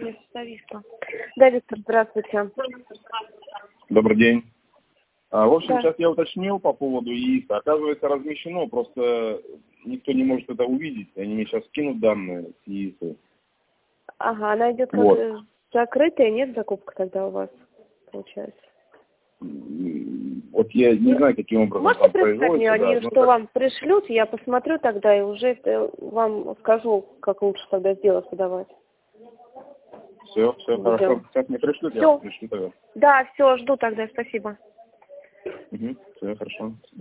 Мне зависло. Да, Виктор, здравствуйте. Добрый день. В общем, Да. сейчас я уточнил по поводу ИИСа. Оказывается, размещено, просто никто не может это увидеть. Они мне сейчас скинут данные с ИИСа. Ага, она идет как Вот. закрытая, нет закупка тогда у вас, получается? Вот я не знаю, каким образом Можете там прислать мне, производится. они Да, что вам пришлют, я посмотрю тогда и уже вам скажу, как лучше тогда сделать, подавать. Все хорошо. Сейчас мне пришлют, я Все. пришлю тогда. Да, все, жду тогда, спасибо. Все хорошо.